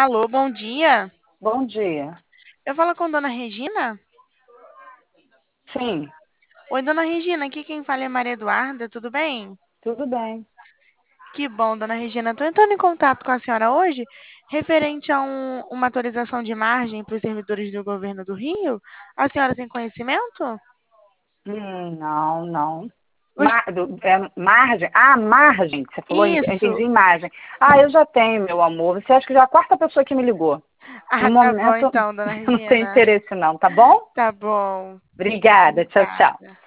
Alô, bom dia. Bom dia. Eu falo com Dona Regina? Sim, Oi, Dona Regina, aqui quem fala é Maria Eduarda, tudo bem? tudo bem. Que bom, Dona Regina. Estou entrando em contato com a senhora hoje, referente a uma atualização de margem para os servidores do governo do Rio. A senhora tem conhecimento? Não, não. Os- Margem? Ah, margem, que você falou, eu Isso. entendi margem. Ah, eu já tenho, meu amor. Você acha que já é a quarta pessoa que me ligou? No Ah, tá bom momento, então, Dona eu não tenho Regina. interesse não, tá bom? Tá bom. Obrigada, tchau, tchau. Obrigada.